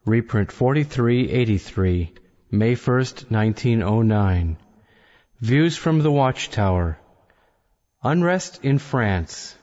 Reprint 4383, May 1st, 1909. Views from the Watchtower. Unrest in France.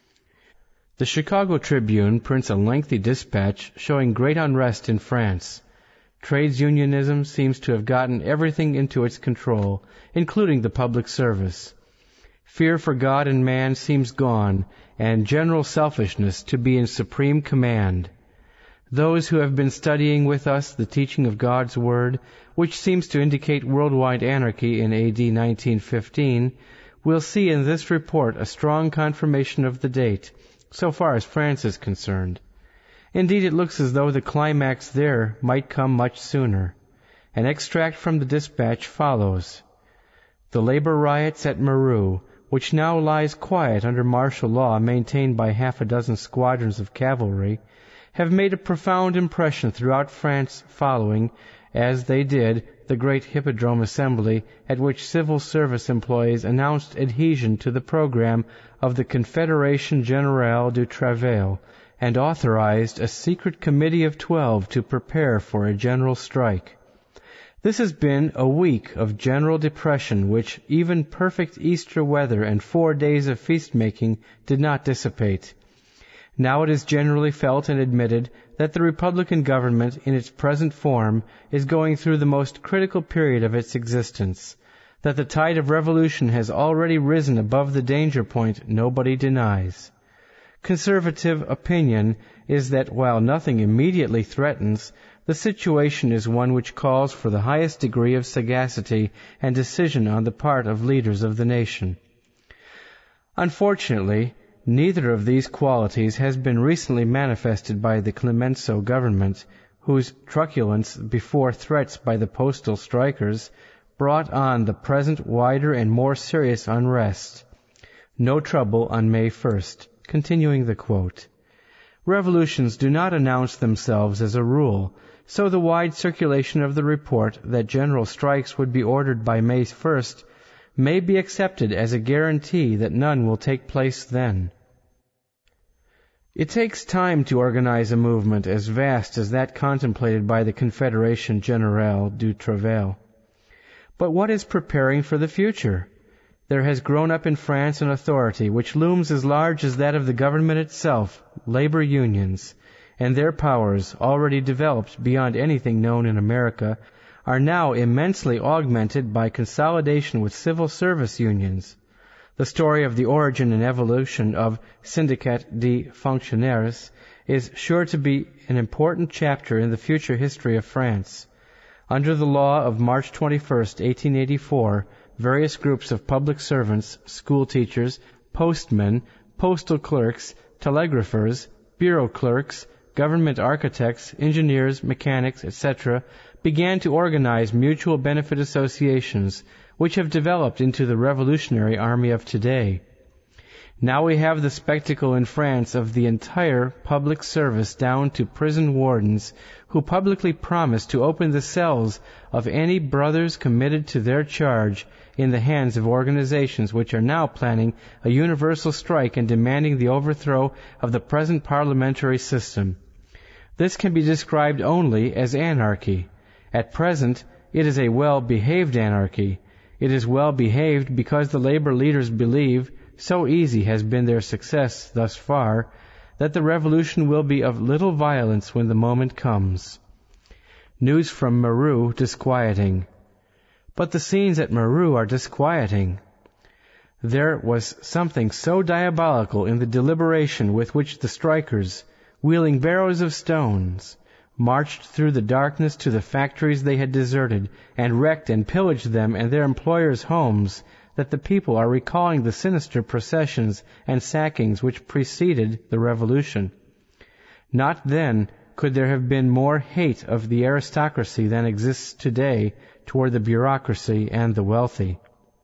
The Chicago Tribune prints a lengthy dispatch showing great unrest in France. Trades unionism seems to have gotten everything into its control, including the public service. Fear for God and man seems gone, and general selfishness to be in supreme command. Those who have been studying with us the teaching of God's Word, which seems to indicate worldwide anarchy in A.D. 1915, will see in this report a strong confirmation of the date, so far as France is concerned. Indeed, it looks as though the climax there might come much sooner. An extract from the dispatch follows. The labor riots at Meru, which now lies quiet under martial law maintained by half a dozen squadrons of cavalry, have made a profound impression throughout France following, as they did, the great Hippodrome Assembly at which civil service employees announced adhesion to the program of the Confédération Générale du Travail and authorized a secret committee of 12 to prepare for a general strike. This has been a week of general depression which even perfect Easter weather and 4 days of feast-making did not dissipate. Now it is generally felt and admitted that the Republican government in its present form is going through the most critical period of its existence. That the tide of revolution has already risen above the danger point nobody denies. Conservative opinion is that while nothing immediately threatens, the situation is one which calls for the highest degree of sagacity and decision on the part of leaders of the nation. Unfortunately, neither of these qualities has been recently manifested by the Clemenceau government, whose truculence before threats by the postal strikers brought on the present wider and more serious unrest. No trouble on May 1st. Continuing the quote. Revolutions do not announce themselves as a rule, so the wide circulation of the report that general strikes would be ordered by May 1st may be accepted as a guarantee that none will take place then. It takes time to organize a movement as vast as that contemplated by the Confédération Générale du Travail. But what is preparing for the future? There has grown up in France an authority which looms as large as that of the government itself, labor unions, and their powers, already developed beyond anything known in America, are now immensely augmented by consolidation with civil service unions. The story of the origin and evolution of Syndicat des Fonctionnaires is sure to be an important chapter in the future history of France. Under the law of March 21, 1884, various groups of public servants, school teachers, postmen, postal clerks, telegraphers, bureau clerks, government architects, engineers, mechanics, etc., began to organize mutual benefit associations, which have developed into the revolutionary army of today. Now we have the spectacle in France of the entire public service down to prison wardens who publicly promise to open the cells of any brothers committed to their charge in the hands of organizations which are now planning a universal strike and demanding the overthrow of the present parliamentary system. This can be described only as anarchy. At present, it is a well-behaved anarchy. It is well-behaved because the labor leaders believe, so easy has been their success thus far, that the revolution will be of little violence when the moment comes. News from Meru disquieting. But the scenes at Meru are disquieting. There was something so diabolical in the deliberation with which the strikers, wheeling barrows of stones, marched through the darkness to the factories they had deserted, and wrecked and pillaged them and their employers' homes, that the people are recalling the sinister processions and sackings which preceded the revolution. Not then could there have been more hate of the aristocracy than exists today toward the bureaucracy and the wealthy.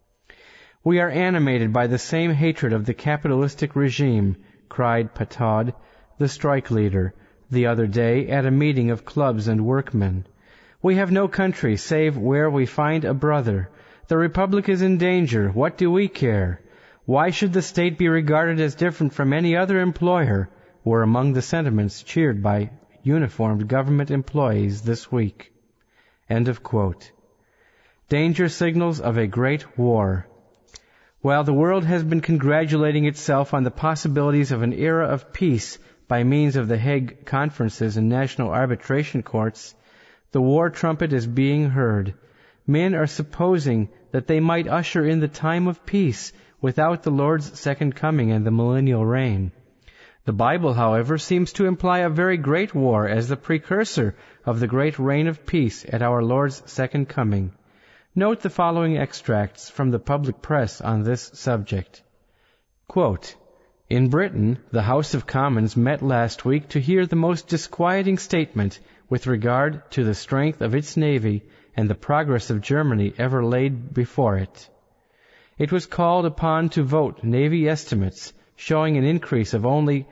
We are animated by the same hatred of the capitalistic regime, cried Pataud, the strike leader, the other day at a meeting of clubs and workmen. We have no country save where we find a brother. The Republic is in danger. What do we care? Why should the state be regarded as different from any other employer? Were among the sentiments cheered by uniformed government employees this week. End of quote. Danger signals of a great war. While the world has been congratulating itself on the possibilities of an era of peace by means of the Hague conferences and national arbitration courts, the war trumpet is being heard. Men are supposing that they might usher in the time of peace without the Lord's second coming and the millennial reign. The Bible, however, seems to imply a very great war as the precursor of the great reign of peace at our Lord's second coming. Note the following extracts from the public press on this subject. Quote, "In Britain, the House of Commons met last week to hear the most disquieting statement with regard to the strength of its navy and the progress of Germany ever laid before it. It was called upon to vote navy estimates showing an increase of only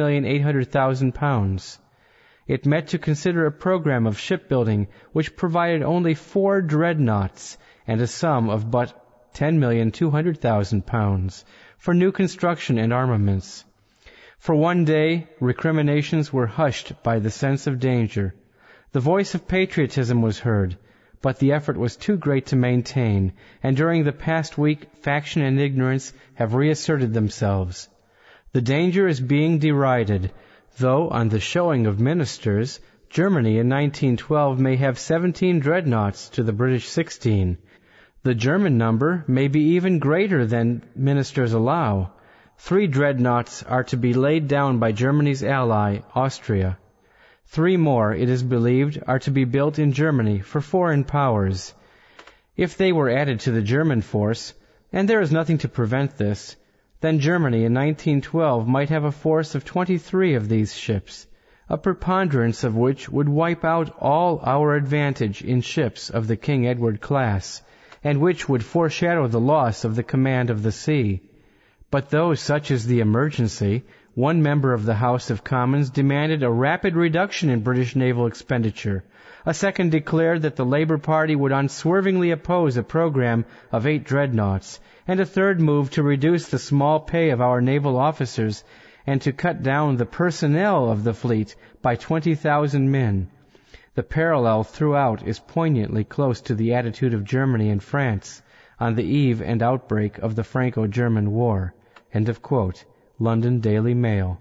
£2,800,000. It met to consider a program of shipbuilding which provided only 4 dreadnoughts and a sum of but £10,200,000 for new construction and armaments. For one day, recriminations were hushed by the sense of danger. The voice of patriotism was heard, but the effort was too great to maintain, and during the past week, faction and ignorance have reasserted themselves. The danger is being derided, though on the showing of ministers, Germany in 1912 may have 17 dreadnoughts to the British 16. The German number may be even greater than ministers allow. 3 dreadnoughts are to be laid down by Germany's ally, Austria. 3 more, it is believed, are to be built in Germany for foreign powers. If they were added to the German force, and there is nothing to prevent this, then Germany in 1912 might have a force of 23 of these ships, a preponderance of which would wipe out all our advantage in ships of the King Edward class, and which would foreshadow the loss of the command of the sea. But though such is the emergency, one member of the House of Commons demanded a rapid reduction in British naval expenditure. A second declared that the Labour Party would unswervingly oppose a program of 8 dreadnoughts, and a third moved to reduce the small pay of our naval officers and to cut down the personnel of the fleet by 20,000 men. The parallel throughout is poignantly close to the attitude of Germany and France on the eve and outbreak of the Franco-German War." End of quote. London Daily Mail.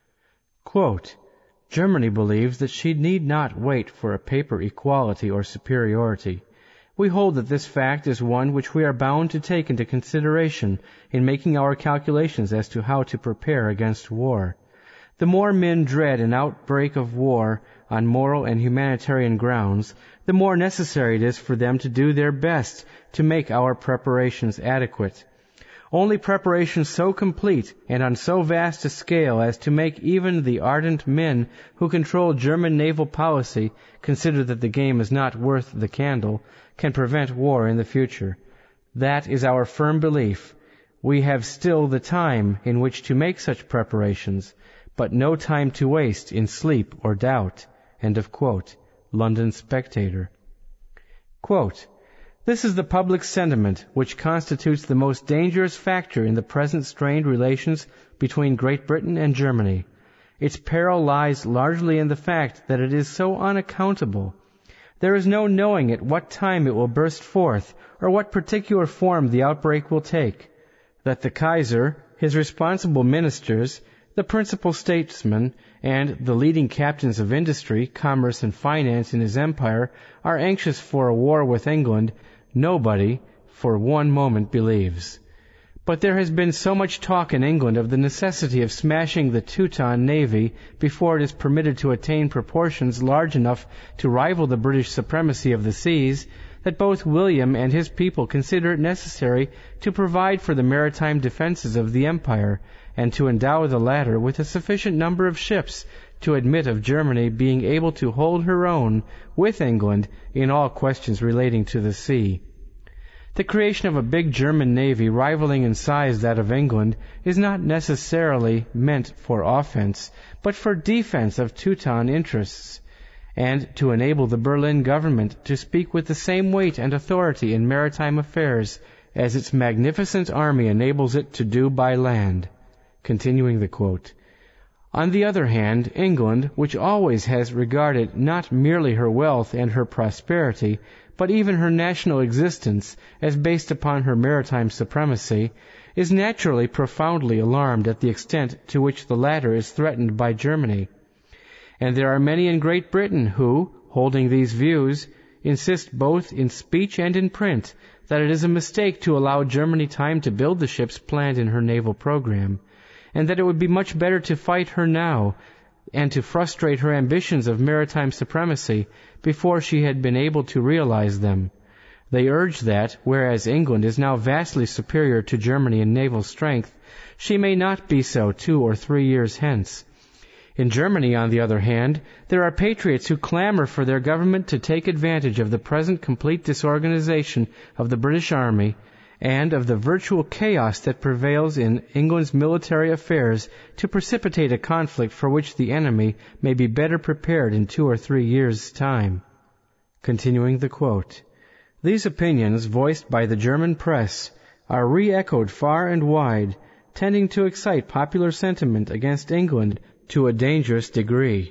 Quote, "Germany believes that she need not wait for a paper equality or superiority. We hold that this fact is one which we are bound to take into consideration in making our calculations as to how to prepare against war. The more men dread an outbreak of war on moral and humanitarian grounds, the more necessary it is for them to do their best to make our preparations adequate. Only preparations so complete and on so vast a scale as to make even the ardent men who control German naval policy consider that the game is not worth the candle can prevent war in the future. That is our firm belief. We have still the time in which to make such preparations, but no time to waste in sleep or doubt." End of quote. London Spectator. Quote, "This is the public sentiment which constitutes the most dangerous factor in the present strained relations between Great Britain and Germany. Its peril lies largely in the fact that it is so unaccountable. There is no knowing at what time it will burst forth, or what particular form the outbreak will take. That the Kaiser, his responsible ministers, the principal statesmen, and the leading captains of industry, commerce, and finance in his empire are anxious for a war with England, nobody for one moment believes. But there has been so much talk in England of the necessity of smashing the Teuton navy before it is permitted to attain proportions large enough to rival the British supremacy of the seas, that both William and his people consider it necessary to provide for the maritime defenses of the empire, and to endow the latter with a sufficient number of ships to admit of Germany being able to hold her own with England in all questions relating to the sea. The creation of a big German navy rivaling in size that of England is not necessarily meant for offense, but for defense of Teuton interests, and to enable the Berlin government to speak with the same weight and authority in maritime affairs as its magnificent army enables it to do by land." Continuing the quote, On the other hand, England, which always has regarded not merely her wealth and her prosperity, but even her national existence as based upon her maritime supremacy, is naturally profoundly alarmed at the extent to which the latter is threatened by Germany. And there are many in Great Britain who, holding these views, insist both in speech and in print that it is a mistake to allow Germany time to build the ships planned in her naval program, and that it would be much better to fight her now and to frustrate her ambitions of maritime supremacy before she had been able to realize them. They urge that, whereas England is now vastly superior to Germany in naval strength, she may not be so 2 or 3 years hence. In Germany, on the other hand, there are patriots who clamor for their government to take advantage of the present complete disorganization of the British Army and of the virtual chaos that prevails in England's military affairs to precipitate a conflict for which the enemy may be better prepared in 2 or 3 years' time. Continuing the quote, these opinions, voiced by the German press, are re-echoed far and wide, tending to excite popular sentiment against England to a dangerous degree.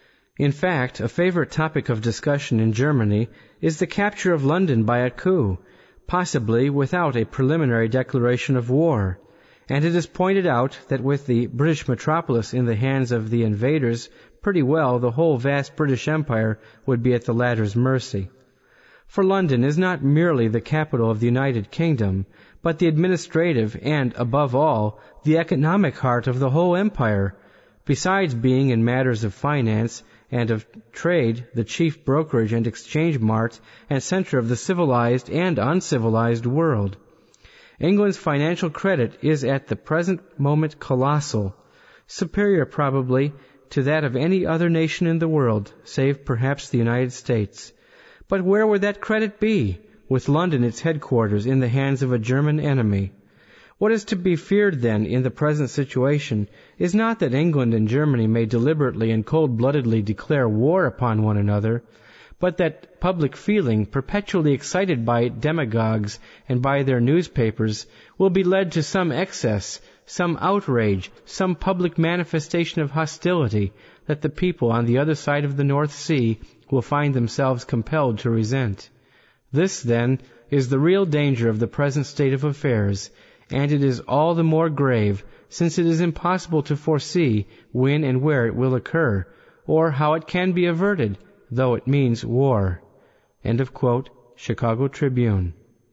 In fact, a favorite topic of discussion in Germany is the capture of London by a coup, possibly without a preliminary declaration of war, and it is pointed out that with the British metropolis in the hands of the invaders, pretty well the whole vast British Empire would be at the latter's mercy. For London is not merely the capital of the United Kingdom, but the administrative and, above all, the economic heart of the whole empire, besides being in matters of finance and of trade the chief brokerage and exchange mart and center of the civilized and uncivilized world. England's financial credit is at the present moment colossal, superior probably to that of any other nation in the world, save perhaps the United States. But where would that credit be, with London its headquarters in the hands of a German enemy? What is to be feared, then, in the present situation is not that England and Germany may deliberately and cold-bloodedly declare war upon one another, but that public feeling, perpetually excited by demagogues and by their newspapers, will be led to some excess, some outrage, some public manifestation of hostility that the people on the other side of the North Sea will find themselves compelled to resent. This, then, is the real danger of the present state of affairs, and it is all the more grave since it is impossible to foresee when and where it will occur, or how it can be averted, though it means war. End of quote. Chicago Tribune.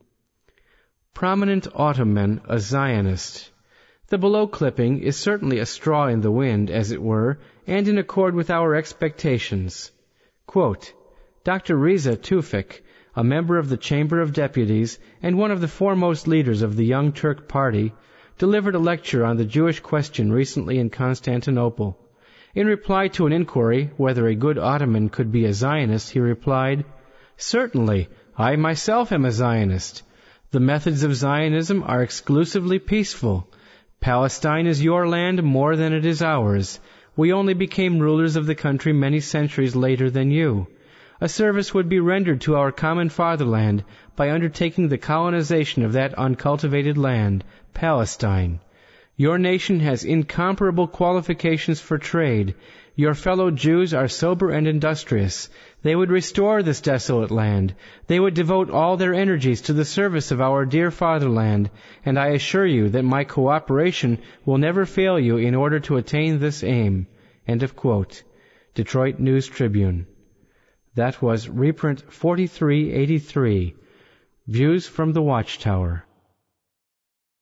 Prominent Ottoman, a Zionist. The below clipping is certainly a straw in the wind, as it were, and in accord with our expectations. Quote, Dr. Reza Tufik, a member of the Chamber of Deputies and one of the foremost leaders of the Young Turk Party, delivered a lecture on the Jewish question recently in Constantinople. In reply to an inquiry whether a good Ottoman could be a Zionist, he replied, Certainly, I myself am a Zionist. The methods of Zionism are exclusively peaceful. Palestine is your land more than it is ours. We only became rulers of the country many centuries later than you. A service would be rendered to our common fatherland by undertaking the colonization of that uncultivated land, Palestine. Your nation has incomparable qualifications for trade. Your fellow Jews are sober and industrious. They would restore this desolate land. They would devote all their energies to the service of our dear fatherland, and I assure you that my cooperation will never fail you in order to attain this aim. End of quote. Detroit News Tribune. That was reprint 4383, Views from the Watchtower.